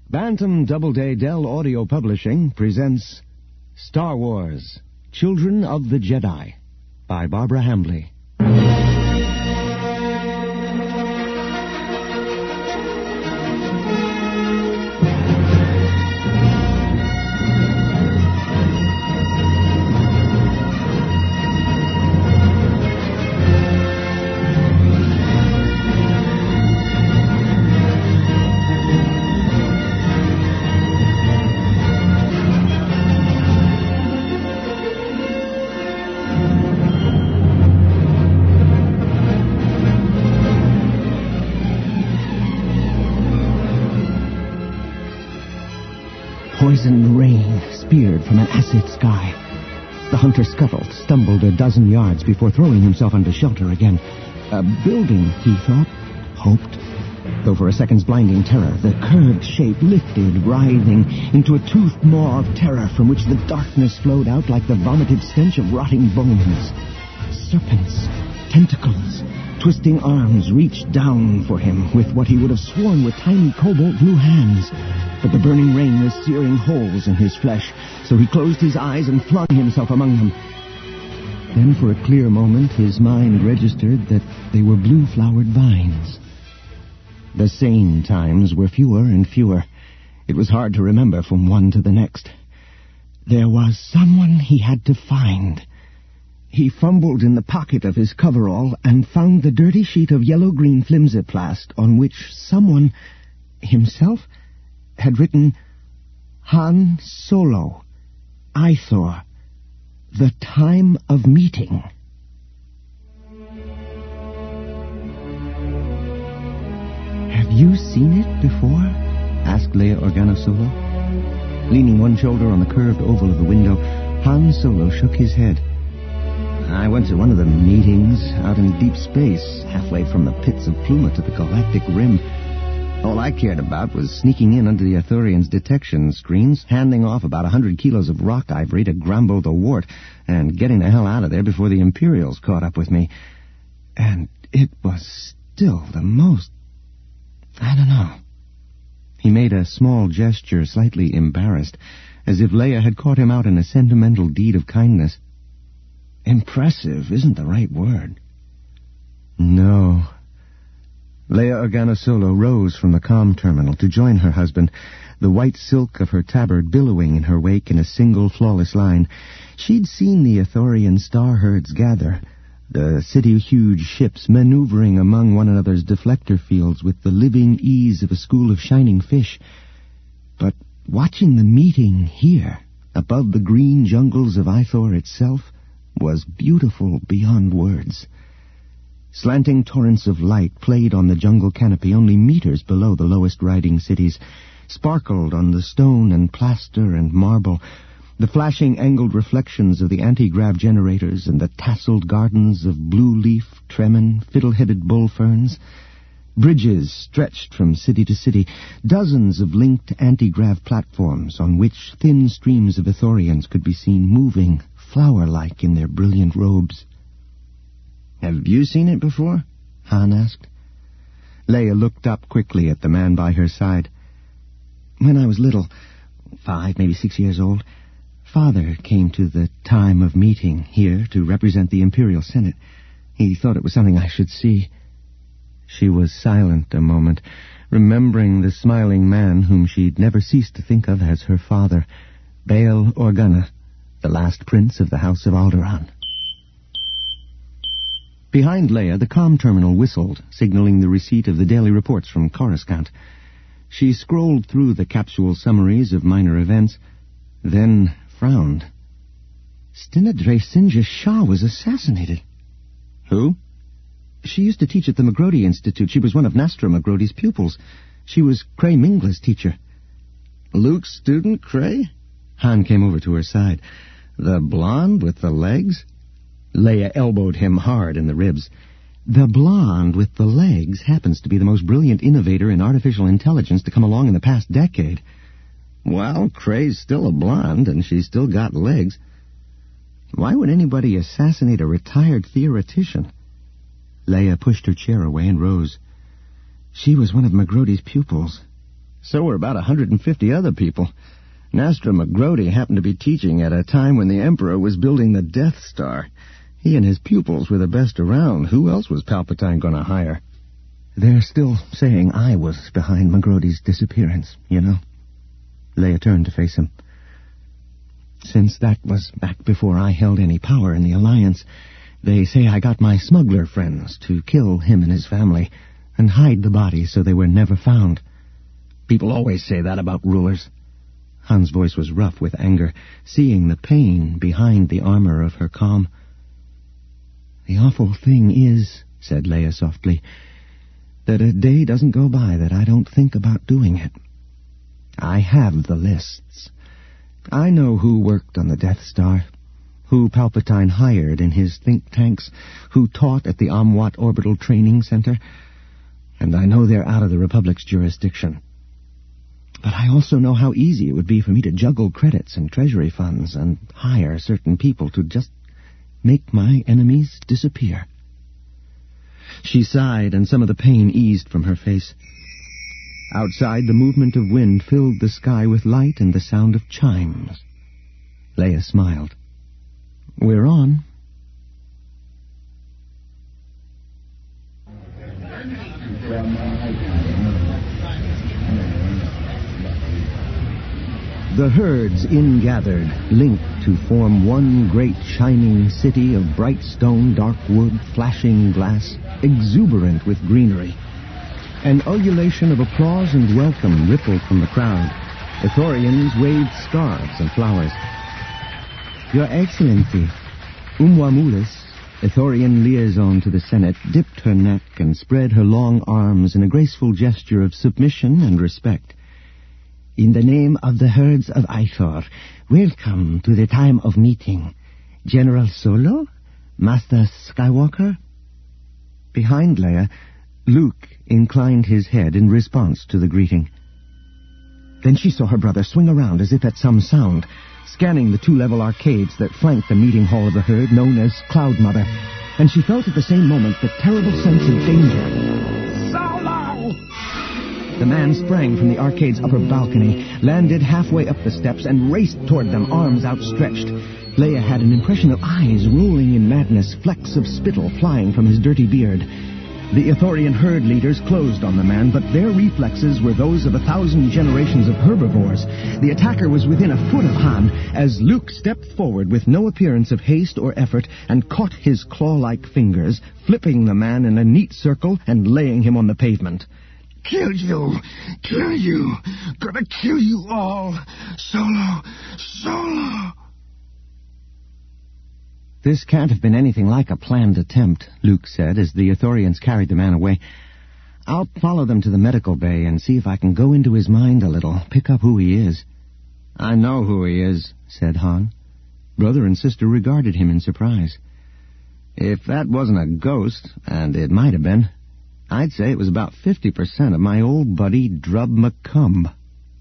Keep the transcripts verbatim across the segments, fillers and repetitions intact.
Bantam Doubleday Dell Audio Publishing presents Star Wars, Children of the Jedi by Barbara Hambly. Poisoned rain speared from an acid sky. The hunter scuttled, stumbled a dozen yards before throwing himself under shelter again. A building, he thought, hoped. Though for a second's blinding terror, the curved shape lifted, writhing, into a toothed maw of terror from which the darkness flowed out like the vomited stench of rotting bones. Serpents, tentacles, twisting arms reached down for him with what he would have sworn were tiny cobalt blue hands. But the burning rain was searing holes in his flesh, so he closed his eyes and flung himself among them. Then for a clear moment his mind registered that they were blue-flowered vines. The sane times were fewer and fewer. It was hard to remember from one to the next. There was someone he had to find. He fumbled in the pocket of his coverall and found the dirty sheet of yellow-green flimsiplast on which someone, himself, had written, Han Solo, Ithor, the time of meeting. Have you seen it before? Asked Leia Organa Solo. Leaning one shoulder on the curved oval of the window, Han Solo shook his head. I went to one of the meetings out in deep space, halfway from the pits of Pluma to the galactic rim. All I cared about was sneaking in under the Ithorians' detection screens, handing off about a hundred kilos of rock ivory to Grambo the Wart, and getting the hell out of there before the Imperials caught up with me. And it was still the most... I don't know. He made a small gesture, slightly embarrassed, as if Leia had caught him out in a sentimental deed of kindness. Impressive isn't the right word. No. Leia Organa Solo rose from the comm terminal to join her husband, the white silk of her tabard billowing in her wake in a single flawless line. She'd seen the Ithorian star herds gather, the city-huge ships maneuvering among one another's deflector fields with the living ease of a school of shining fish. But watching the meeting here, above the green jungles of Ithor itself, was beautiful beyond words. Slanting torrents of light played on the jungle canopy only meters below the lowest riding cities, sparkled on the stone and plaster and marble, the flashing angled reflections of the anti-grav generators and the tasseled gardens of blue-leaf, tremin, fiddle-headed bull ferns. Bridges stretched from city to city, dozens of linked anti-grav platforms on which thin streams of Ithorians could be seen moving, flower-like in their brilliant robes. Have you seen it before? Han asked. Leia looked up quickly at the man by her side. When I was little, five, maybe six years old, Father came to the time of meeting here to represent the Imperial Senate. He thought it was something I should see. She was silent a moment, remembering the smiling man whom she'd never ceased to think of as her father, Bail Organa, the last prince of the House of Alderaan. Behind Leia, the comm terminal whistled, signaling the receipt of the daily reports from Coruscant. She scrolled through the capsule summaries of minor events, then frowned. Stinadre Sinja Shah was assassinated. Who? She used to teach at the Magrodi Institute. She was one of Nastra Magrodi's pupils. She was Cray Mingla's teacher. Luke's student, Cray? Han came over to her side. The blonde with the legs? Leia elbowed him hard in the ribs. The blonde with the legs happens to be the most brilliant innovator in artificial intelligence to come along in the past decade. Well, Cray's still a blonde, and she's still got legs. Why would anybody assassinate a retired theoretician? Leia pushed her chair away and rose. She was one of Magrodi's pupils. So were about a hundred and fifty other people. Nastra McGrody happened to be teaching at a time when the Emperor was building the Death Star. He and his pupils were the best around. Who else was Palpatine going to hire? They're still saying I was behind McGrody's disappearance, you know. Leia turned to face him. Since that was back before I held any power in the Alliance, they say I got my smuggler friends to kill him and his family and hide the bodies so they were never found. People always say that about rulers. Han's voice was rough with anger, seeing the pain behind the armor of her calm. The awful thing is, said Leia softly, that a day doesn't go by that I don't think about doing it. I have the lists. I know who worked on the Death Star, who Palpatine hired in his think tanks, who taught at the Amwat Orbital Training Center, and I know they're out of the Republic's jurisdiction. But I also know how easy it would be for me to juggle credits and treasury funds and hire certain people to just make my enemies disappear. She sighed, and some of the pain eased from her face. Outside, the movement of wind filled the sky with light and the sound of chimes. Leia smiled. We're on. The herds ingathered, linked to form one great shining city of bright stone, dark wood, flashing glass, exuberant with greenery. An ululation of applause and welcome rippled from the crowd. Ithorians waved scarves and flowers. Your Excellency, Umwamulis, Ithorian liaison to the Senate, dipped her neck and spread her long arms in a graceful gesture of submission and respect. In the name of the herds of Ithor, welcome to the time of meeting. General Solo? Master Skywalker? Behind Leia, Luke inclined his head in response to the greeting. Then she saw her brother swing around as if at some sound, scanning the two-level arcades that flanked the meeting hall of the herd known as Cloud Mother, and she felt at the same moment the terrible sense of danger. Solo! The man sprang from the arcade's upper balcony, landed halfway up the steps, and raced toward them, arms outstretched. Leia had an impression of eyes rolling in madness, flecks of spittle flying from his dirty beard. The Ithorian herd leaders closed on the man, but their reflexes were those of a thousand generations of herbivores. The attacker was within a foot of Han as Luke stepped forward with no appearance of haste or effort and caught his claw-like fingers, flipping the man in a neat circle and laying him on the pavement. Kill you! Kill you! Gonna kill you all! Solo! Solo! This can't have been anything like a planned attempt, Luke said as the Ithorians carried the man away. I'll follow them to the medical bay and see if I can go into his mind a little, pick up who he is. I know who he is, said Han. Brother and sister regarded him in surprise. If that wasn't a ghost, and it might have been, I'd say it was about fifty percent of my old buddy Drub McCumb.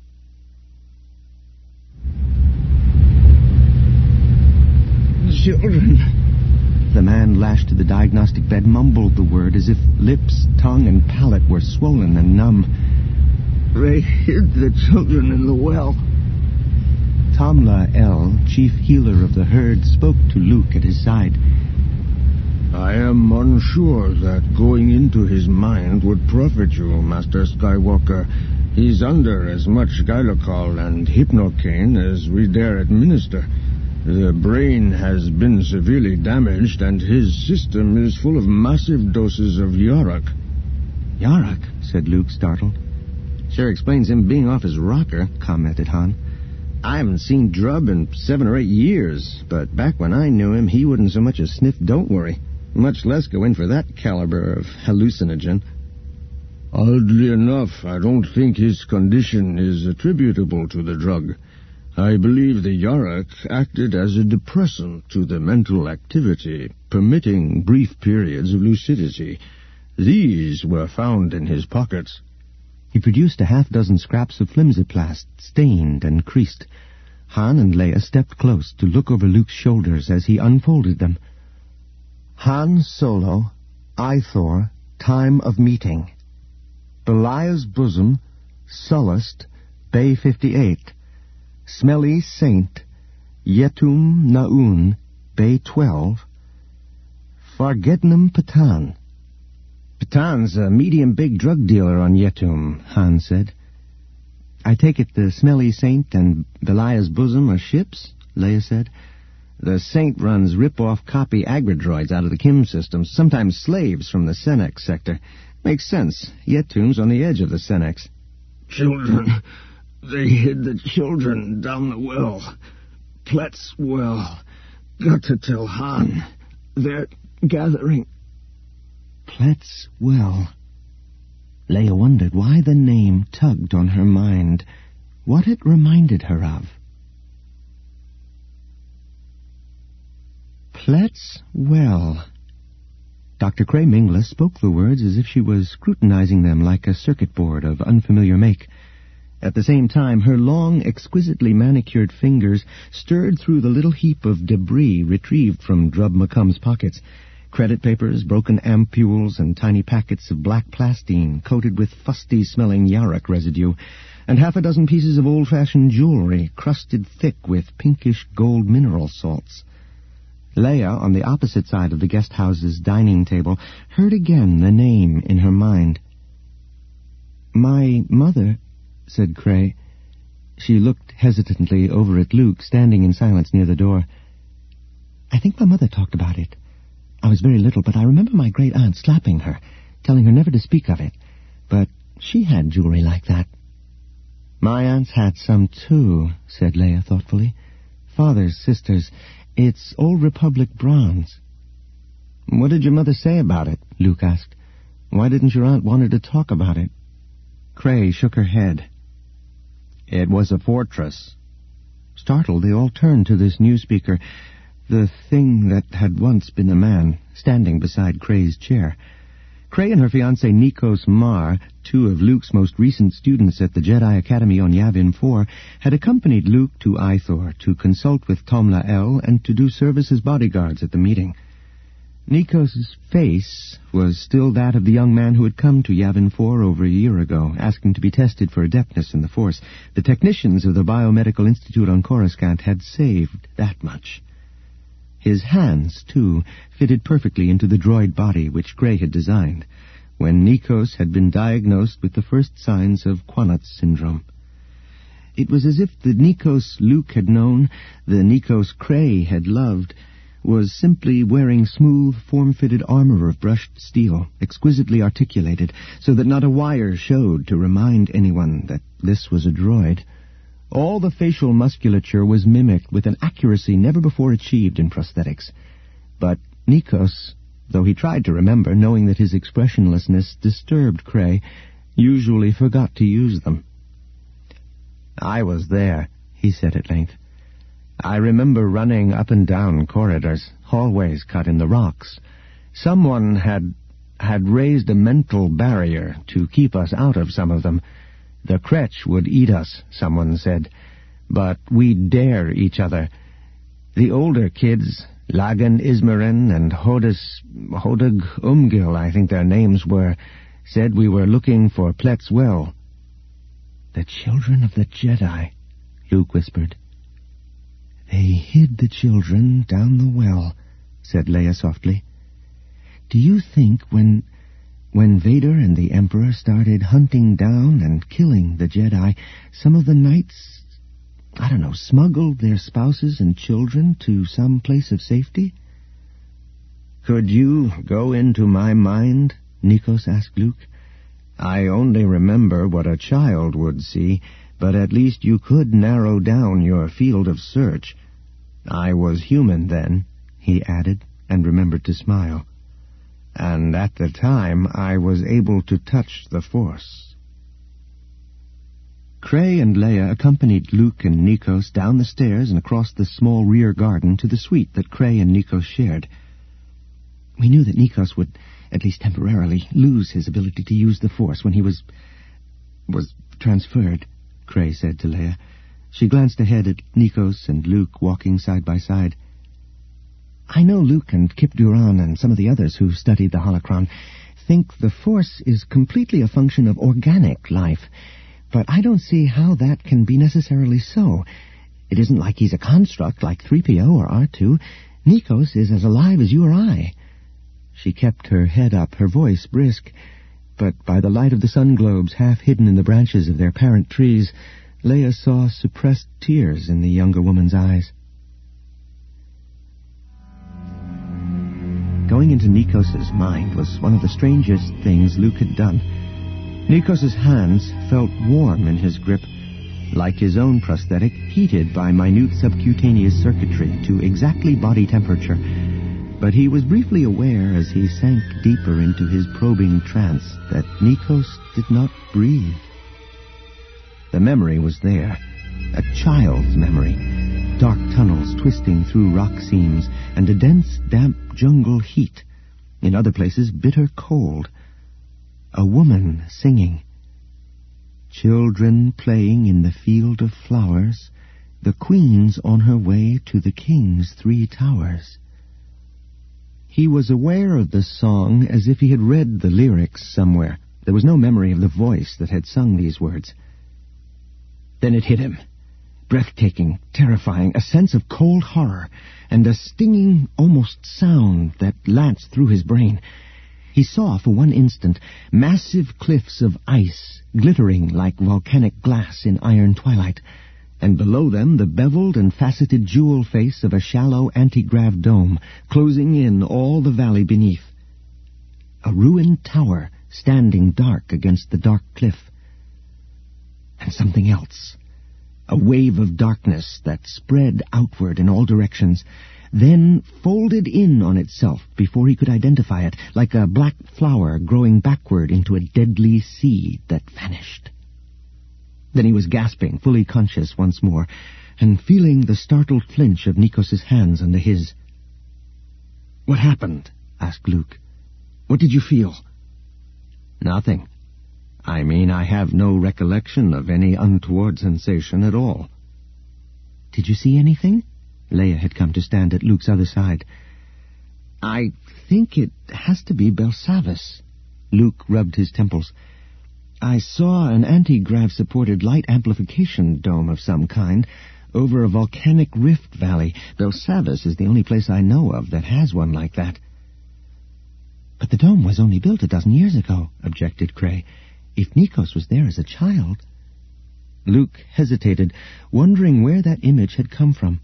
Children. The man, lashed to the diagnostic bed, mumbled the word as if lips, tongue, and palate were swollen and numb. They hid the children in the well. Tamla El, chief healer of the herd, spoke to Luke at his side. I am unsure that going into his mind would profit you, Master Skywalker. He's under as much Gylocol and Hypnocaine as we dare administer. The brain has been severely damaged, and his system is full of massive doses of Yarak. Yarak? Said Luke, startled. Sure explains him being off his rocker, commented Han. I haven't seen Drub in seven or eight years, but back when I knew him, he wouldn't so much as sniff Don't Worry, much less go in for that caliber of hallucinogen. Oddly enough, I don't think his condition is attributable to the drug. I believe the Yarak acted as a depressant to the mental activity, permitting brief periods of lucidity. These were found in his pockets. He produced a half-dozen scraps of flimsiplast, stained and creased. Han and Leia stepped close to look over Luke's shoulders as he unfolded them. Han Solo, Ithor, time of meeting. Belial's bosom, Sullust, Bay fifty-eight. Smelly Saint, Yetum Naun, Bay twelve. Fargednum Patan. Patan's a medium-big drug dealer on Yetum, Han said. I take it the Smelly Saint and Belial's Bosom are ships, Leia said. The Saint runs rip-off copy agridroids out of the Kim systems, sometimes slaves from the Senex sector. Makes sense. Yetum's on the edge of the Senex. Children. They hid the children down the well. Plett's well. Got to tell Han. They're gathering. Plett's well. Leia wondered why the name tugged on her mind, what it reminded her of. Plett's well. Doctor Cray Mingla spoke the words as if she was scrutinizing them like a circuit board of unfamiliar make. At the same time, her long, exquisitely manicured fingers stirred through the little heap of debris retrieved from Drub McCumb's pockets. Credit papers, broken ampules, and tiny packets of black plastine coated with fusty-smelling Yarok residue, and half a dozen pieces of old-fashioned jewelry crusted thick with pinkish gold mineral salts. Leia, on the opposite side of the guest house's dining table, heard again the name in her mind. "My mother," said Cray. She looked hesitantly over at Luke, standing in silence near the door. "I think my mother talked about it. I was very little, but I remember my great-aunt slapping her, telling her never to speak of it. But she had jewelry like that." "My aunts had some, too," said Leia thoughtfully. "Father's sisters. It's Old Republic bronze." "What did your mother say about it?" Luke asked. "Why didn't your aunt want her to talk about it?" Cray shook her head. "It was a fortress." Startled, they all turned to this new speaker, the thing that had once been a man, standing beside Cray's chair. Cray and her fiancé Nikos Mar, two of Luke's most recent students at the Jedi Academy on Yavin four, had accompanied Luke to Ithor to consult with Tomla El and to do service as bodyguards at the meeting. Nikos' face was still that of the young man who had come to Yavin four over a year ago, asking to be tested for adeptness in the Force. The technicians of the Biomedical Institute on Coruscant had saved that much. His hands, too, fitted perfectly into the droid body which Cray had designed, when Nikos had been diagnosed with the first signs of Quanut's syndrome. It was as if the Nikos Luke had known, the Nikos Cray had loved, was simply wearing smooth, form-fitted armor of brushed steel, exquisitely articulated, so that not a wire showed to remind anyone that this was a droid. All the facial musculature was mimicked with an accuracy never before achieved in prosthetics. But Nikos, though he tried to remember, knowing that his expressionlessness disturbed Cray, usually forgot to use them. "I was there," he said at length. "I remember running up and down corridors, hallways cut in the rocks. Someone had had raised a mental barrier to keep us out of some of them. The Kretch would eat us, someone said, but we'd dare each other. The older kids, Lagan Ismarin and Hodus, Hodag Umgil, I think their names were, said we were looking for Plett's well." "The children of the Jedi," Luke whispered. "They hid the children down the well," said Leia softly. "Do you think when... When Vader and the Emperor started hunting down and killing the Jedi, some of the knights, I don't know, smuggled their spouses and children to some place of safety?" "Could you go into my mind?" Nikos asked Luke. "I only remember what a child would see, but at least you could narrow down your field of search. I was human then," he added, and remembered to smile. "And at the time I was able to touch the Force." Cray and Leia accompanied Luke and Nikos down the stairs and across the small rear garden to the suite that Cray and Nikos shared. "We knew that Nikos would, at least temporarily, lose his ability to use the Force when he was... was transferred," Cray said to Leia. She glanced ahead at Nikos and Luke walking side by side. "I know Luke and Kip Duran and some of the others who studied the holocron think the Force is completely a function of organic life. But I don't see how that can be necessarily so. It isn't like he's a construct like three P O or R two. Nikos is as alive as you or I. She kept her head up, her voice brisk, but by the light of the sun globes half hidden in the branches of their parent trees, Leia saw suppressed tears in the younger woman's eyes. Going into Nikos' mind was one of the strangest things Luke had done. Nikos' hands felt warm in his grip, like his own prosthetic, heated by minute subcutaneous circuitry to exactly body temperature. But he was briefly aware as he sank deeper into his probing trance that Nikos did not breathe. The memory was there, a child's memory. Dark tunnels twisting through rock seams and a dense, damp jungle heat. In other places, bitter cold. A woman singing. Children playing in the field of flowers, the queen's on her way to the king's three towers. He was aware of the song as if he had read the lyrics somewhere. There was no memory of the voice that had sung these words. Then it hit him. Breathtaking, terrifying, a sense of cold horror, and a stinging, almost sound that lanced through his brain. He saw, for one instant, massive cliffs of ice, glittering like volcanic glass in iron twilight, and below them the beveled and faceted jewel face of a shallow anti-grav dome, closing in all the valley beneath. A ruined tower standing dark against the dark cliff. And something else. A wave of darkness that spread outward in all directions, then folded in on itself before he could identify it, like a black flower growing backward into a deadly seed that vanished. Then he was gasping, fully conscious once more, and feeling the startled flinch of Nikos' hands under his. "What happened?" asked Luke. "What did you feel?" "Nothing. I mean, I have no recollection of any untoward sensation at all." "Did you see anything?" Leia had come to stand at Luke's other side. "I think it has to be Belsavis." Luke rubbed his temples. "I saw an anti-grav-supported light amplification dome of some kind over a volcanic rift valley. Belsavis is the only place I know of that has one like that." "But the dome was only built a dozen years ago," objected Cray. "If Nikos was there as a child—" Luke hesitated, wondering where that image had come from.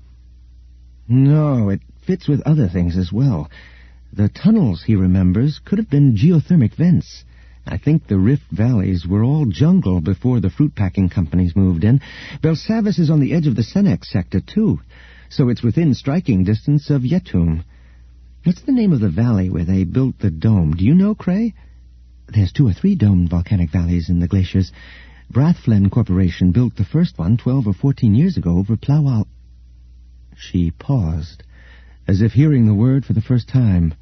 "No, it fits with other things as well. The tunnels, he remembers, could have been geothermic vents. I think the rift valleys were all jungle before the fruit-packing companies moved in. Belsavis is on the edge of the Senex sector, too, so it's within striking distance of Yetum. What's the name of the valley where they built the dome? Do you know, Cray?" "There's two or three domed volcanic valleys in the glaciers. Brathflen Corporation built the first one twelve or fourteen years ago over Plowal." She paused, as if hearing the word for the first time.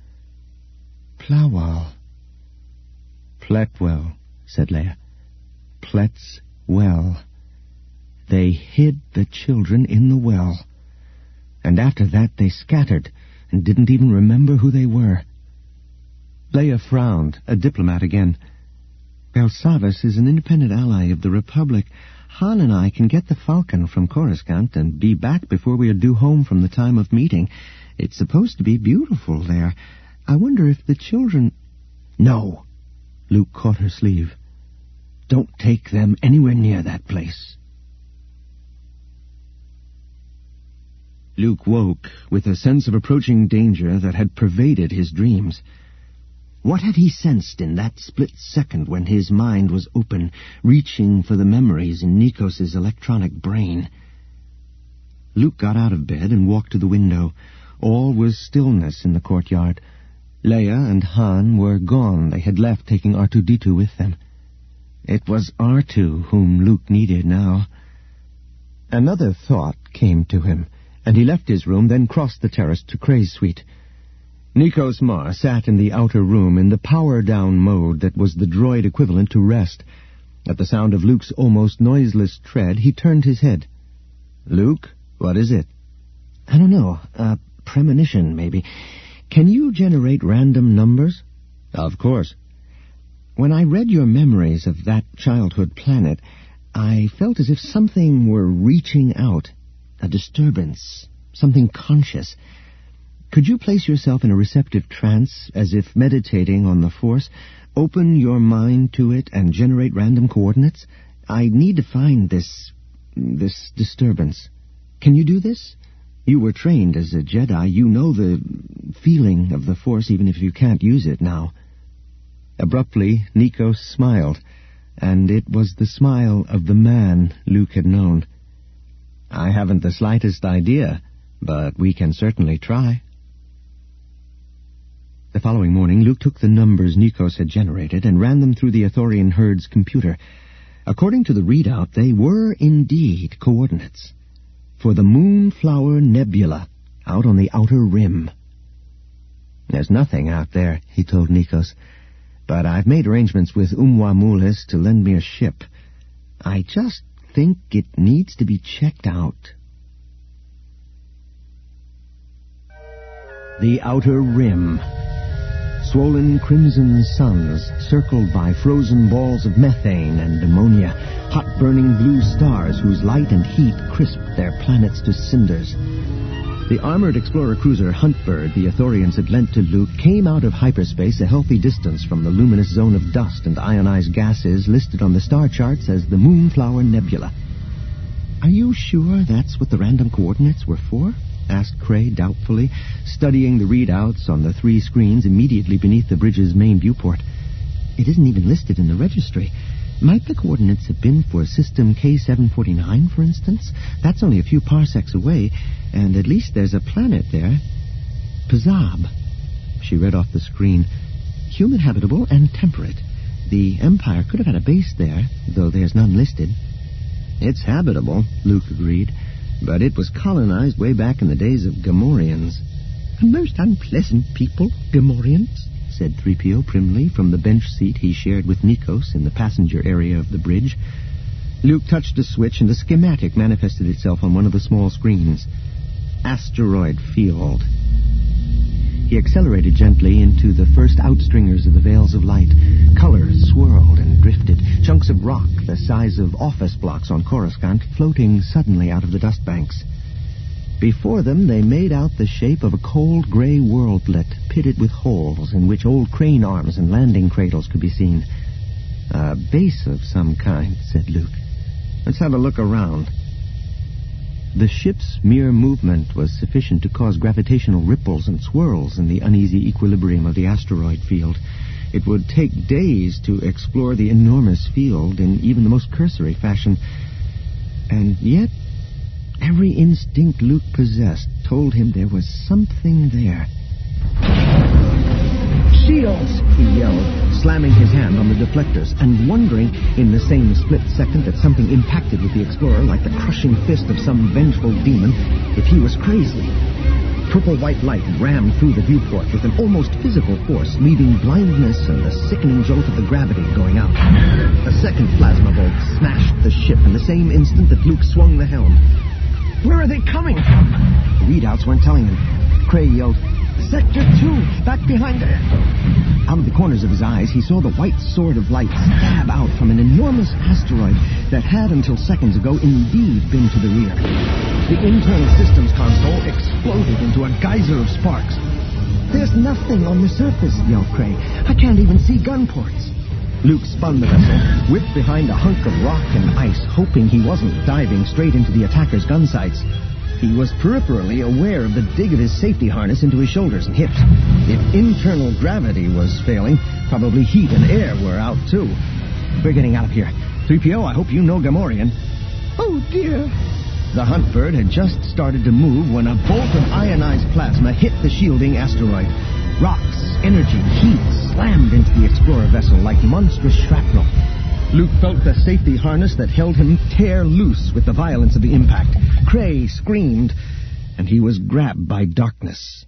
Plowal. "Pletwell," said Leia. "Plet's well. They hid the children in the well. And after that they scattered and didn't even remember who they were." Leia frowned, a diplomat again. "Belsavis is an independent ally of the Republic. Han and I can get the Falcon from Coruscant and be back before we are due home from the time of meeting. It's supposed to be beautiful there. I wonder if the children—" "No!" Luke caught her sleeve. "Don't take them anywhere near that place." Luke woke with a sense of approaching danger that had pervaded his dreams. What had he sensed in that split second when his mind was open, reaching for the memories in Nikos' electronic brain? Luke got out of bed and walked to the window. All was stillness in the courtyard. Leia and Han were gone. They had left, taking R two D two with them. It was R two whom Luke needed now. Another thought came to him, and he left his room, then crossed the terrace to Cray's suite. Nikos Mar sat in the outer room in the power-down mode that was the droid equivalent to rest. At the sound of Luke's almost noiseless tread, he turned his head. "Luke, what is it?" "I don't know. A premonition, maybe. Can you generate random numbers?" "Of course." "When I read your memories of that childhood planet, I felt as if something were reaching out, a disturbance, something conscious. Could you place yourself in a receptive trance, as if meditating on the force, open your mind to it and generate random coordinates? I need to find this, this disturbance. Can you do this? You were trained as a Jedi. You know the feeling of the Force, even if you can't use it now. Abruptly, Nikos smiled, and it was the smile of the man Luke had known. I haven't the slightest idea, but we can certainly try. The following morning, Luke took the numbers Nikos had generated and ran them through the Ithorian herd's computer. According to the readout, they were indeed coordinates for the Moonflower Nebula out on the outer rim. There's nothing out there, he told Nikos, but I've made arrangements with Umwa Mulis to lend me a ship. I just think it needs to be checked out. The outer rim. Swollen crimson suns, circled by frozen balls of methane and ammonia, hot-burning blue stars whose light and heat crisped their planets to cinders. The armored explorer cruiser Huntbird the Ithorians had lent to Luke came out of hyperspace a healthy distance from the luminous zone of dust and ionized gases listed on the star charts as the Moonflower Nebula. Are you sure that's what the random coordinates were for? Asked Cray doubtfully, studying the readouts on the three screens immediately beneath the bridge's main viewport. It isn't even listed in the registry. Might the coordinates have been for system K seven forty-nine, for instance? That's only a few parsecs away, and at least there's a planet there. Pazab. She read off the screen. Human habitable and temperate. The Empire could have had a base there, though there's none listed. It's habitable, Luke agreed, but it was colonized way back in the days of Gamorreans. A most unpleasant people, Gamorreans, said three P O primly from the bench seat he shared with Nikos in the passenger area of the bridge. Luke touched a switch and a schematic manifested itself on one of the small screens. Asteroid field. He accelerated gently into the first outstringers of the veils of light. Colors swirled and drifted, chunks of rock the size of office blocks on Coruscant floating suddenly out of the dust banks. Before them they made out the shape of a cold gray worldlet pitted with holes in which old crane arms and landing cradles could be seen. A base of some kind, said Luke. Let's have a look around. The ship's mere movement was sufficient to cause gravitational ripples and swirls in the uneasy equilibrium of the asteroid field. It would take days to explore the enormous field in even the most cursory fashion. And yet, every instinct Luke possessed told him there was something there. Shields! He yelled, slamming his hand on the deflectors and wondering in the same split second that something impacted with the explorer like the crushing fist of some vengeful demon if he was crazy. Purple-white light rammed through the viewport with an almost physical force, leaving blindness and the sickening jolt of the gravity going out. A second plasma bolt smashed the ship in the same instant that Luke swung the helm. Where are they coming from? The readouts weren't telling him. Cray yelled, Sector two, back behind there. Out of the corners of his eyes, he saw the white sword of light stab out from an enormous asteroid that had, until seconds ago, indeed been to the rear. The internal systems console exploded into a geyser of sparks. There's nothing on the surface, yelled Cray. I can't even see gun ports. Luke spun the vessel, whipped behind a hunk of rock and ice, hoping he wasn't diving straight into the attacker's gun sights. He was peripherally aware of the dig of his safety harness into his shoulders and hips. If internal gravity was failing, probably heat and air were out too. We're getting out of here. three P O, I hope you know Gamorrean. Oh, dear. The Huntbird had just started to move when a bolt of ionized plasma hit the shielding asteroid. Rocks, energy, heat slammed into the explorer vessel like monstrous shrapnel. Luke felt the safety harness that held him tear loose with the violence of the impact. Cray screamed, and he was grabbed by darkness.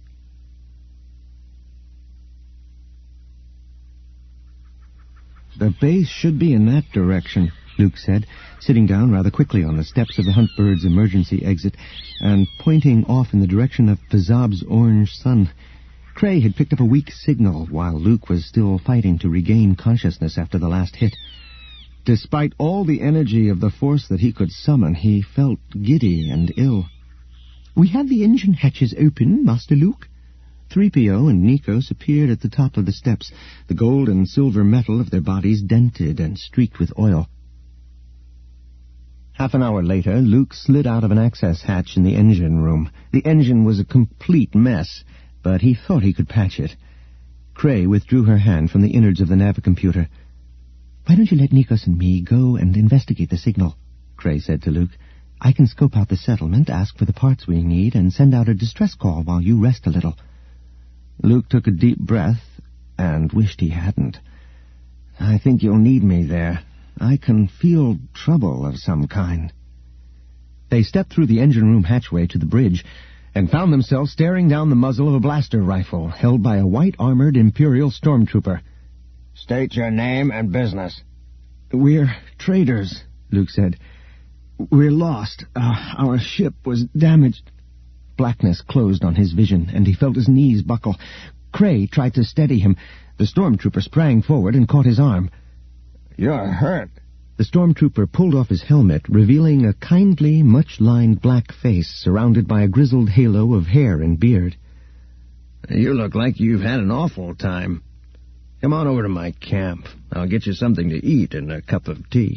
The base should be in that direction, Luke said, sitting down rather quickly on the steps of the Huntbird's emergency exit and pointing off in the direction of Pazab's orange sun. Cray had picked up a weak signal while Luke was still fighting to regain consciousness after the last hit. despite all the energy of the force that he could summon, he felt giddy and ill. "We have the engine hatches open, Master Luke." three P O and Nikos appeared at the top of the steps, the gold and silver metal of their bodies dented and streaked with oil. Half an hour later, Luke slid out of an access hatch in the engine room. The engine was a complete mess, but he thought he could patch it. Cray withdrew her hand from the innards of the navicomputer. "Why don't you let Nikos and me go and investigate the signal?" Cray said to Luke. "I can scope out the settlement, ask for the parts we need, and send out a distress call while you rest a little." Luke took a deep breath and wished he hadn't. "I think you'll need me there. I can feel trouble of some kind." They stepped through the engine room hatchway to the bridge and found themselves staring down the muzzle of a blaster rifle held by a white-armored Imperial stormtrooper. "State your name and business." "We're traders," Luke said. "We're lost. Uh, our ship was damaged." Blackness closed on his vision, and he felt his knees buckle. Cray tried to steady him. The stormtrooper sprang forward and caught his arm. "You're hurt." The stormtrooper pulled off his helmet, revealing a kindly, much-lined black face surrounded by a grizzled halo of hair and beard. "You look like you've had an awful time. Come on over to my camp. I'll get you something to eat and a cup of tea."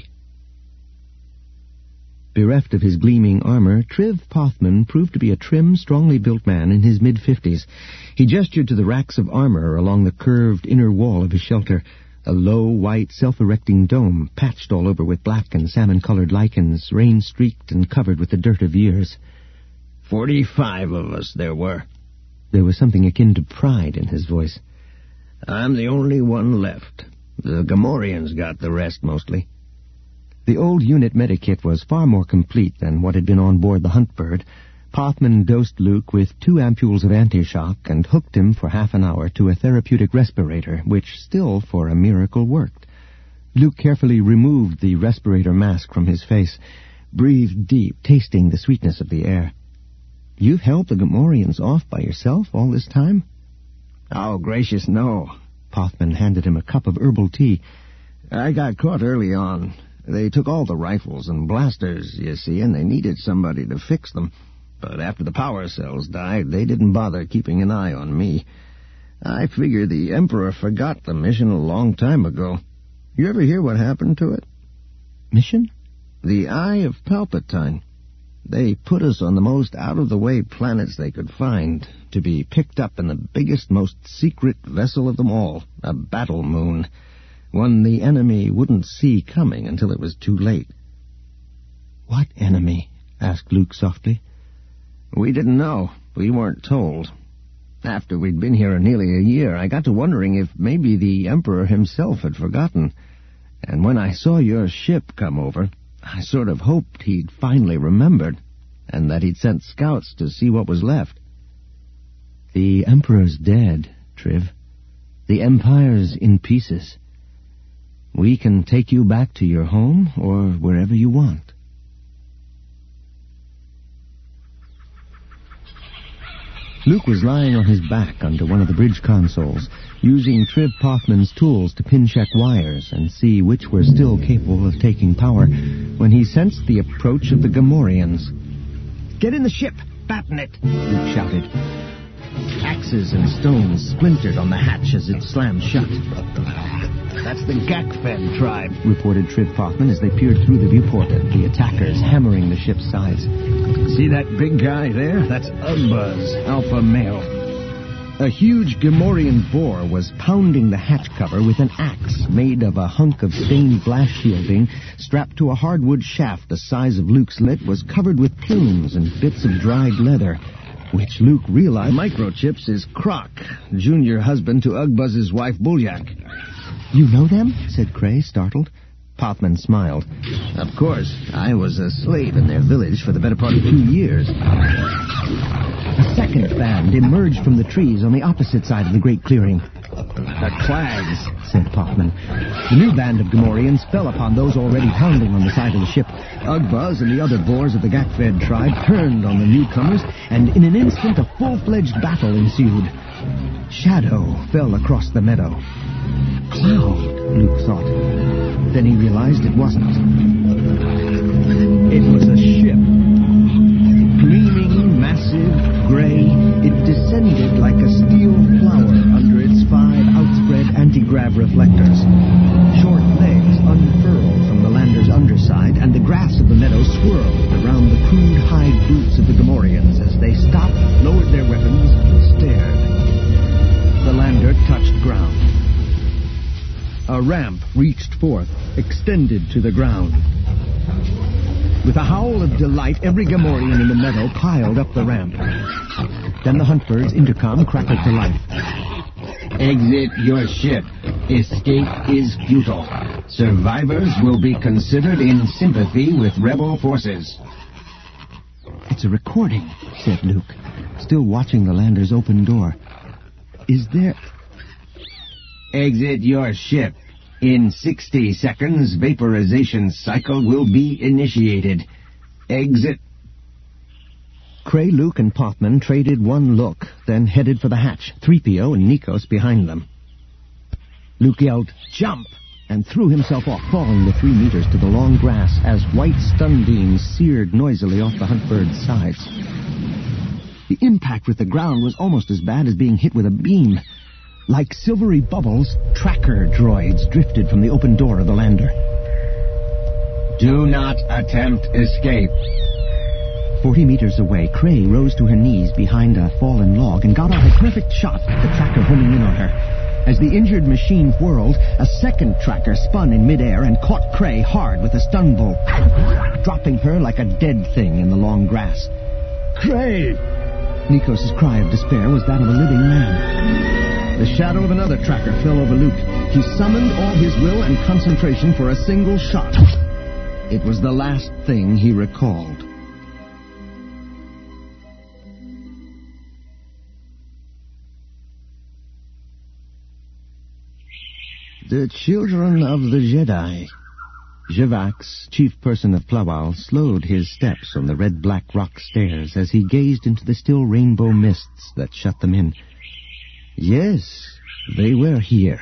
Bereft of his gleaming armor, Triv Pothman proved to be a trim, strongly built man in his mid-fifties. He gestured to the racks of armor along the curved inner wall of his shelter, a low, white, self-erecting dome, patched all over with black and salmon-colored lichens, rain-streaked and covered with the dirt of years. Forty-five of us there were. There was something akin to pride in his voice. "I'm the only one left. The Gamorreans got the rest, mostly." The old unit medikit was far more complete than what had been on board the Huntbird. Pothman dosed Luke with two ampules of anti-shock and hooked him for half an hour to a therapeutic respirator, which still, for a miracle, worked. Luke carefully removed the respirator mask from his face, breathed deep, tasting the sweetness of the air. "You've held the Gamorreans off by yourself all this time?" "Oh, gracious, no." Pothman handed him a cup of herbal tea. "I got caught early on. They took all the rifles and blasters, you see, and they needed somebody to fix them. But after the power cells died, they didn't bother keeping an eye on me. I figure the Emperor forgot the mission a long time ago. You ever hear what happened to it?" "Mission?" "The Eye of Palpatine. They put us on the most out-of-the-way planets they could find, to be picked up in the biggest, most secret vessel of them all, a battle moon. One the enemy wouldn't see coming until it was too late." "What enemy?" asked Luke softly. "We didn't know. We weren't told. After we'd been here nearly a year, I got to wondering if maybe the Emperor himself had forgotten. And when I saw your ship come over, I sort of hoped he'd finally remembered, and that he'd sent scouts to see what was left." "The Emperor's dead, Triv. The Empire's in pieces. We can take you back to your home or wherever you want." Luke was lying on his back under one of the bridge consoles, using Triv Pothman's tools to pin-check wires and see which were still capable of taking power, when he sensed the approach of the Gamorreans. "Get in the ship! Batten it!" Luke shouted. Axes and stones splintered on the hatch as it slammed shut. "That's the Gakfed tribe," reported Triv Pothman as they peered through the viewport at the attackers hammering the ship's sides. "See that big guy there? That's Ugbuz, alpha male." A huge Gamorrean boar was pounding the hatch cover with an axe made of a hunk of stained glass shielding strapped to a hardwood shaft the size of Luke's lip was covered with plumes and bits of dried leather, which Luke realized microchips is Croc, junior husband to Ugbuz's wife Bulyak. "You know them?" said Cray, startled. Pothman smiled. "Of course. I was a slave in their village for the better part of two years." A second band emerged from the trees on the opposite side of the great clearing. "The Clags," said Pothman. The new band of Gamorreans fell upon those already pounding on the side of the ship. Ugbuz and the other boars of the Gakfed tribe turned on the newcomers, and in an instant a full-fledged battle ensued. Shadow fell across the meadow. cloud, Luke thought. Then he realized it wasn't. It was a ship. Gleaming, massive, gray, it descended like a steel flower under its five outspread anti-grav reflectors. Short legs unfurled from the lander's underside, and the grass of the meadow swirled around the crude hide boots of the Gamorreans as they stopped, lowered their weapons, and stared. The lander touched ground. A ramp reached forth, extended to the ground. With a howl of delight, every Gamorrean in the meadow piled up the ramp. Then the Huntbird's intercom crackled to life. Exit your ship. Escape is futile. Survivors will be considered in sympathy with rebel forces. It's a recording, said Luke, still watching the lander's open door. Is there... Exit your ship. In sixty seconds, vaporization cycle will be initiated. Exit. Cray, Luke, and Pothman traded one look, then headed for the hatch, three P O and Nikos behind them. Luke yelled, "Jump!" and threw himself off, falling the three meters to the long grass as white stun beams seared noisily off the Huntbird's sides. The impact with the ground was almost as bad as being hit with a beam. Like silvery bubbles, tracker droids drifted from the open door of the lander. Do not attempt escape. Forty meters away, Cray rose to her knees behind a fallen log and got off a perfect shot at the tracker homing in on her. As the injured machine whirled, a second tracker spun in midair and caught Cray hard with a stun bolt, dropping her like a dead thing in the long grass. "Cray!" Nikos' cry of despair was that of a living man. The shadow of another tracker fell over Luke. He summoned all his will and concentration for a single shot. It was the last thing he recalled. The children of the Jedi. Jevax, chief person of Plawal, slowed his steps on the red-black rock stairs as he gazed into the still rainbow mists that shut them in. Yes, they were here.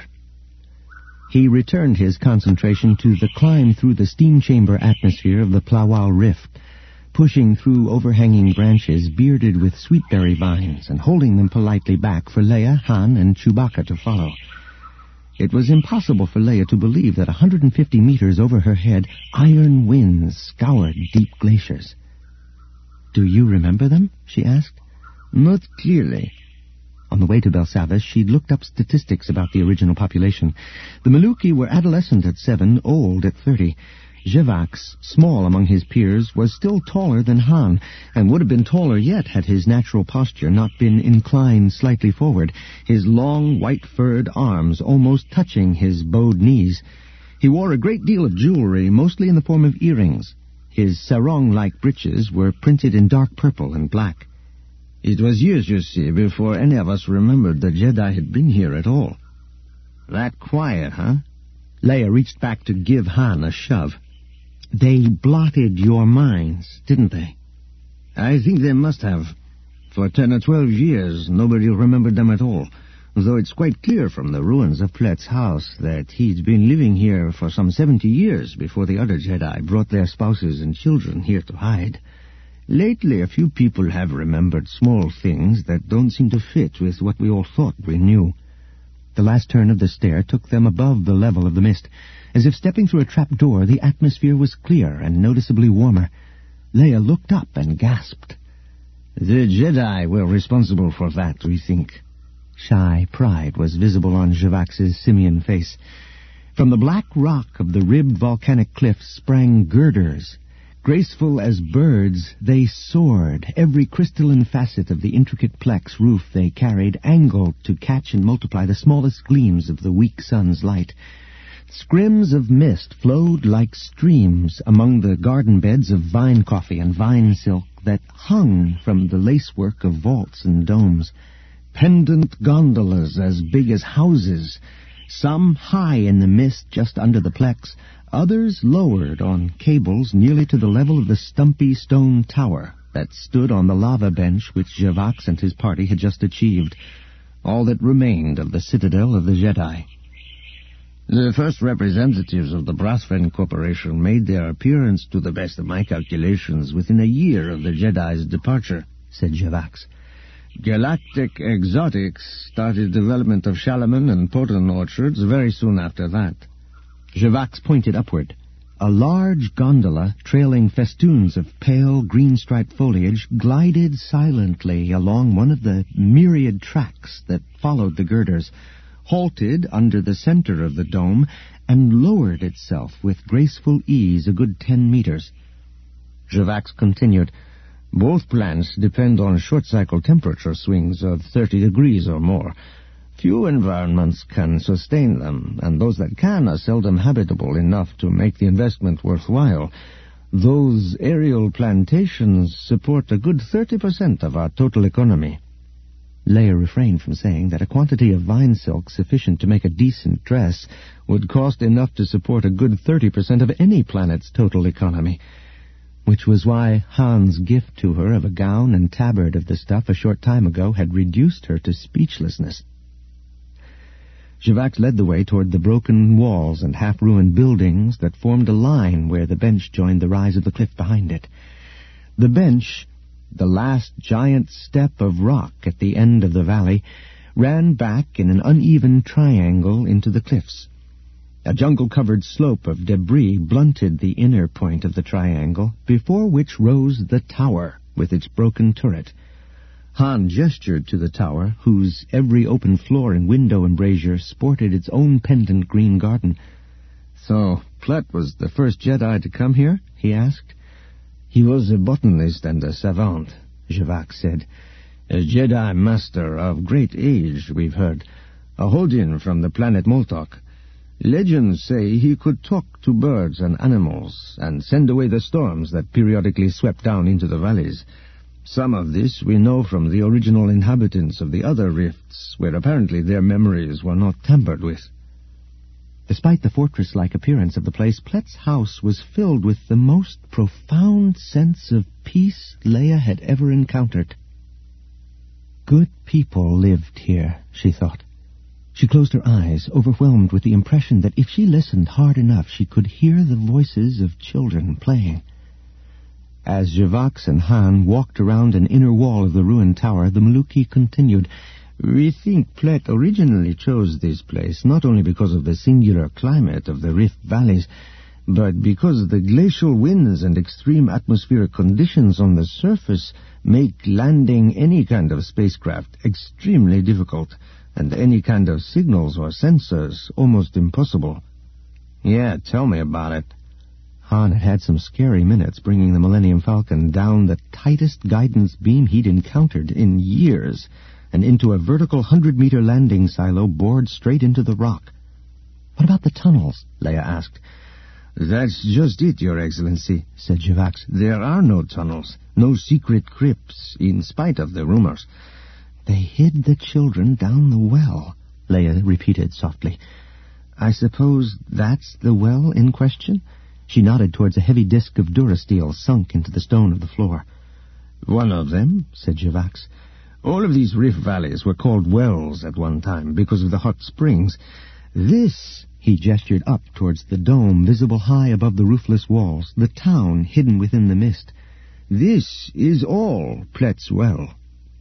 He returned his concentration to the climb through the steam chamber atmosphere of the Plawal Rift, pushing through overhanging branches bearded with sweetberry vines and holding them politely back for Leia, Han, and Chewbacca to follow. It was impossible for Leia to believe that a hundred fifty meters over her head, iron winds scoured deep glaciers. "Do you remember them?" she asked. "Not clearly." On the way to Belsavis, she'd looked up statistics about the original population. The Maluki were adolescent at seven, old at thirty. Jevax, small among his peers, was still taller than Han, and would have been taller yet had his natural posture not been inclined slightly forward, his long, white-furred arms almost touching his bowed knees. He wore a great deal of jewelry, mostly in the form of earrings. His sarong-like breeches were printed in dark purple and black. "It was years, you see, before any of us remembered the Jedi had been here at all." "That quiet, huh?" Leia reached back to give Han a shove. "They blotted your minds, didn't they?" "I think they must have. For ten or twelve years, nobody remembered them at all, though it's quite clear from the ruins of Plett's house that he'd been living here for some seventy years before the other Jedi brought their spouses and children here to hide. Lately, a few people have remembered small things that don't seem to fit with what we all thought we knew." The last turn of the stair took them above the level of the mist. As if stepping through a trap door, the atmosphere was clear and noticeably warmer. Leia looked up and gasped. "The Jedi were responsible for that, we think." Shy pride was visible on Jevax's simian face. From the black rock of the ribbed volcanic cliffs sprang girders. Graceful as birds, they soared. Every crystalline facet of the intricate plex roof they carried angled to catch and multiply the smallest gleams of the weak sun's light. Scrims of mist flowed like streams among the garden beds of vine coffee and vine silk that hung from the lacework of vaults and domes. Pendant gondolas as big as houses, some high in the mist just under the plex, others lowered on cables nearly to the level of the stumpy stone tower that stood on the lava bench which Jevax and his party had just achieved, all that remained of the citadel of the Jedi. The first representatives of the Brasfen Corporation made their appearance, to the best of my calculations, within a year of the Jedi's departure, said Javax. Galactic Exotics started development of Shalaman and Poton orchards very soon after that. Javax pointed upward. A large gondola, trailing festoons of pale green-striped foliage, glided silently along one of the myriad tracks that followed the girders, halted under the center of the dome, and lowered itself with graceful ease a good ten meters. Javax continued, Both plants depend on short-cycle temperature swings of thirty degrees or more. Few environments can sustain them, and those that can are seldom habitable enough to make the investment worthwhile. Those aerial plantations support a good thirty percent of our total economy. Leia refrained from saying that a quantity of vine silk sufficient to make a decent dress would cost enough to support a good thirty percent of any planet's total economy, which was why Han's gift to her of a gown and tabard of the stuff a short time ago had reduced her to speechlessness. Javax led the way toward the broken walls and half-ruined buildings that formed a line where the bench joined the rise of the cliff behind it. The bench, the last giant step of rock at the end of the valley, ran back in an uneven triangle into the cliffs. A jungle-covered slope of debris blunted the inner point of the triangle, before which rose the tower with its broken turret. Han gestured to the tower, whose every open floor and window embrasure sported its own pendant green garden. So, Plet was the first Jedi to come here? He asked. He was a botanist and a savant, Javax said. A Jedi master of great age, we've heard. A Hodin from the planet Moltok. Legends say he could talk to birds and animals, and send away the storms that periodically swept down into the valleys. Some of this we know from the original inhabitants of the other rifts, where apparently their memories were not tampered with. Despite the fortress-like appearance of the place, Plet's house was filled with the most profound sense of peace Leia had ever encountered. Good people lived here, she thought. She closed her eyes, overwhelmed with the impression that if she listened hard enough, she could hear the voices of children playing. As Javax and Han walked around an inner wall of the ruined tower, the Maluki continued, We think Plet originally chose this place not only because of the singular climate of the rift valleys, but because the glacial winds and extreme atmospheric conditions on the surface make landing any kind of spacecraft extremely difficult, and any kind of signals or sensors almost impossible. Yeah, tell me about it. Han had had some scary minutes bringing the Millennium Falcon down the tightest guidance beam he'd encountered in years, and into a vertical hundred-meter landing silo bored straight into the rock. What about the tunnels? Leia asked. That's just it, Your Excellency, said Javax. There are no tunnels, no secret crypts, in spite of the rumors. They hid the children down the well, Leia repeated softly. I suppose that's the well in question? She nodded towards a heavy disk of durasteel sunk into the stone of the floor. One of them, said Javax. All of these rift valleys were called wells at one time because of the hot springs. This, he gestured up towards the dome visible high above the roofless walls, the town hidden within the mist. This is all Plet's well.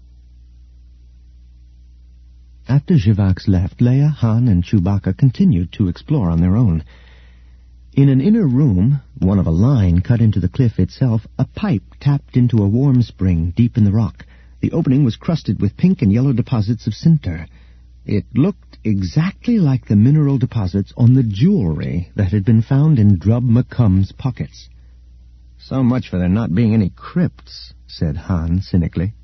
After Javax left, Leia, Han, and Chewbacca continued to explore on their own. In an inner room, one of a line cut into the cliff itself, a pipe tapped into a warm spring deep in the rock. The opening was crusted with pink and yellow deposits of sinter. It looked exactly like the mineral deposits on the jewelry that had been found in Drub McCumb's pockets. So much for there not being any crypts, said Han cynically.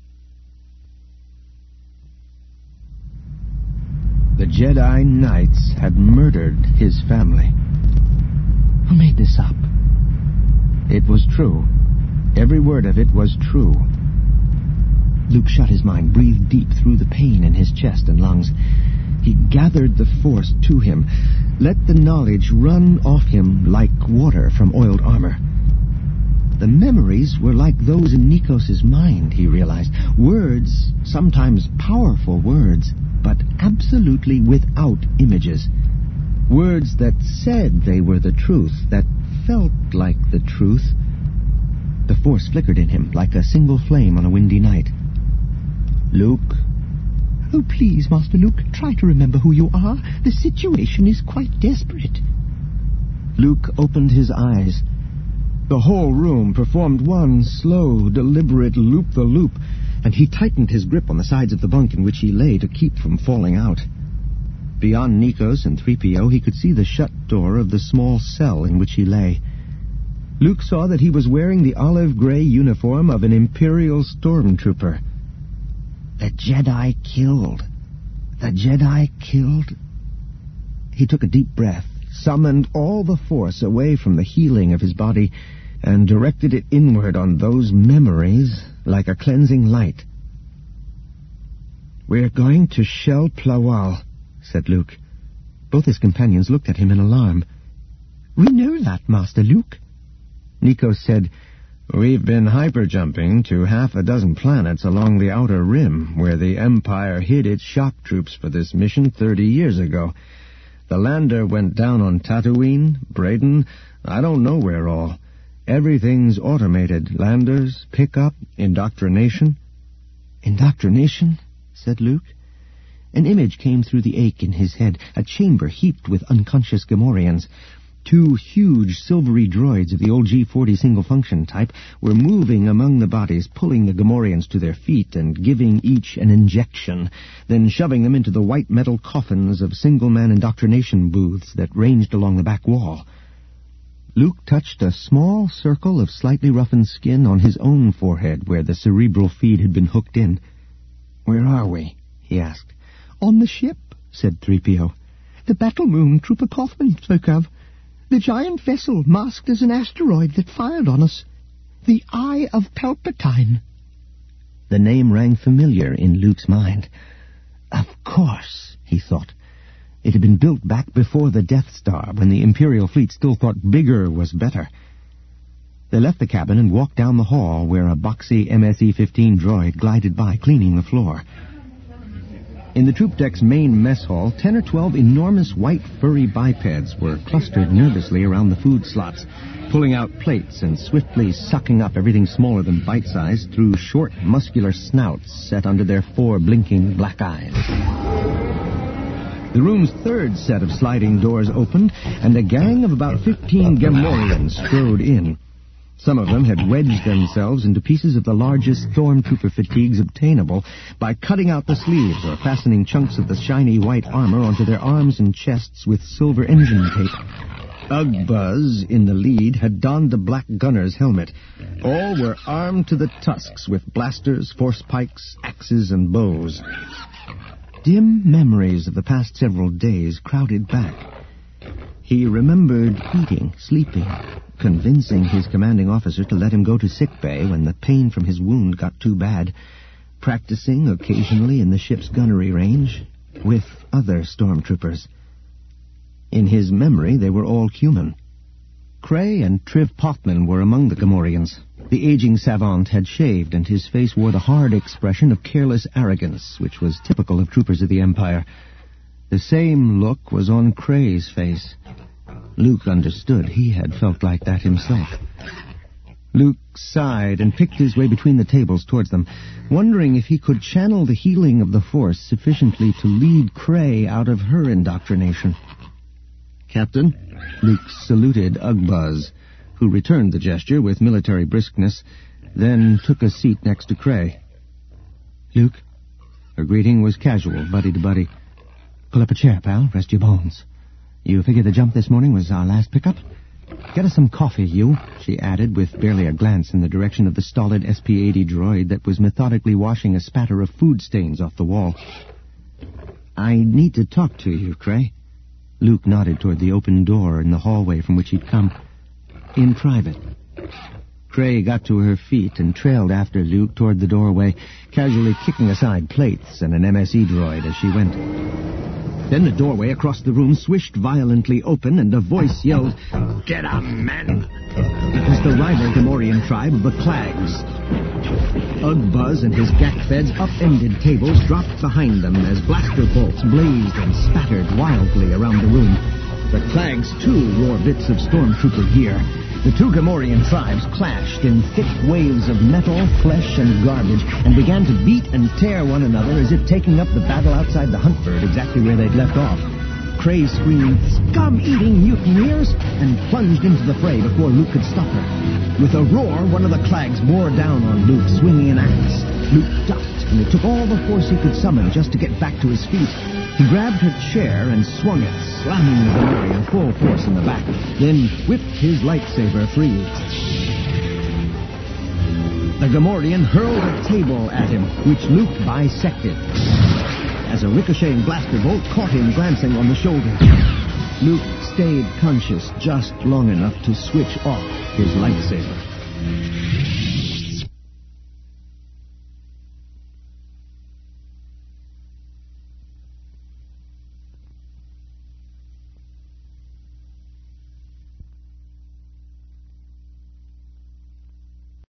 The Jedi Knights had murdered his family. Who made this up? It was true. Every word of it was true. Luke shut his mind, breathed deep through the pain in his chest and lungs. He gathered the force to him, let the knowledge run off him like water from oiled armor. The memories were like those in Nikos' mind, he realized. Words, sometimes powerful words, but absolutely without images. Words that said they were the truth, that felt like the truth. The force flickered in him like a single flame on a windy night. Luke? Oh, please, Master Luke, try to remember who you are. The situation is quite desperate. Luke opened his eyes. The whole room performed one slow, deliberate loop-the-loop, and he tightened his grip on the sides of the bunk in which he lay to keep from falling out. Beyond Nikos and three P O, he could see the shut door of the small cell in which he lay. Luke saw that he was wearing the olive-gray uniform of an Imperial stormtrooper. The Jedi killed. The Jedi killed. He took a deep breath, summoned all the force away from the healing of his body, and directed it inward on those memories like a cleansing light. "We're going to shell Plawal," said Luke. Both his companions looked at him in alarm. "We know that, Master Luke." Nikos said, "We've been hyperjumping to half a dozen planets along the outer rim, where the Empire hid its shock troops for this mission thirty years ago. The lander went down on Tatooine, Brayden, I don't know where all. Everything's automated. Landers, pickup, indoctrination." "Indoctrination?" said Luke. An image came through the ache in his head, a chamber heaped with unconscious Gamorreans. Two huge silvery droids of the old G forty single-function type were moving among the bodies, pulling the Gamorreans to their feet and giving each an injection, then shoving them into the white metal coffins of single-man indoctrination booths that ranged along the back wall. Luke touched a small circle of slightly roughened skin on his own forehead where the cerebral feed had been hooked in. "Where are we?" he asked. "On the ship," said three P O. "The battle moon Trooper Kaufman spoke of. The giant vessel masked as an asteroid that fired on us. The Eye of Palpatine." The name rang familiar in Luke's mind. Of course, he thought. It had been built back before the Death Star, when the Imperial fleet still thought bigger was better. They left the cabin and walked down the hall where a boxy M S E fifteen droid glided by, cleaning the floor. In the troop deck's main mess hall, ten or twelve enormous white furry bipeds were clustered nervously around the food slots, pulling out plates and swiftly sucking up everything smaller than bite-size through short, muscular snouts set under their four blinking black eyes. The room's third set of sliding doors opened, and a gang of about fifteen Gamorreans strode in. Some of them had wedged themselves into pieces of the largest stormtrooper fatigues obtainable by cutting out the sleeves or fastening chunks of the shiny white armor onto their arms and chests with silver engine tape. Ugbuzz, in the lead, had donned the black gunner's helmet. All were armed to the tusks with blasters, force pikes, axes, and bows. Dim memories of the past several days crowded back. He remembered eating, sleeping, convincing his commanding officer to let him go to sick bay when the pain from his wound got too bad, practicing occasionally in the ship's gunnery range with other stormtroopers. In his memory, they were all human. Cray and Triv Pothman were among the Gamorreans. The aging savant had shaved, and his face wore the hard expression of careless arrogance, which was typical of troopers of the Empire. The same look was on Cray's face. Luke understood. He had felt like that himself. Luke sighed and picked his way between the tables towards them, wondering if he could channel the healing of the Force sufficiently to lead Cray out of her indoctrination. "Captain," Luke saluted Ugbuzz, who returned the gesture with military briskness, then took a seat next to Cray. "Luke." Her greeting was casual, buddy to buddy. "Pull up a chair, pal. Rest your bones. You figure the jump this morning was our last pickup? Get us some coffee, you," she added, with barely a glance in the direction of the stolid S P eighty droid that was methodically washing a spatter of food stains off the wall. "I need to talk to you, Cray." Luke nodded toward the open door in the hallway from which he'd come. "In private." Cray got to her feet and trailed after Luke toward the doorway, casually kicking aside plates and an M S E droid as she went. Then the doorway across the room swished violently open, and a voice yelled, "Get up, men!" It was the rival Gamorrean tribe of the Clags. Ugbuzz and his Gak-Feds upended tables dropped behind them as blaster bolts blazed and spattered wildly around the room. The Clags, too, wore bits of stormtrooper gear. The two Gamorrean tribes clashed in thick waves of metal, flesh, and garbage, and began to beat and tear one another as if taking up the battle outside the Huntbird, exactly where they'd left off. Cray screamed, "Scum-eating mutineers!" and plunged into the fray before Luke could stop her. With a roar, one of the Clags bore down on Luke, swinging an axe. Luke ducked, and it took all the force he could summon just to get back to his feet. He grabbed her chair and swung it, slamming the Gamorrean full force in the back, then whipped his lightsaber free. The Gamorrean hurled a table at him, which Luke bisected, as a ricocheting blaster bolt caught him glancing on the shoulder. Luke stayed conscious just long enough to switch off his lightsaber.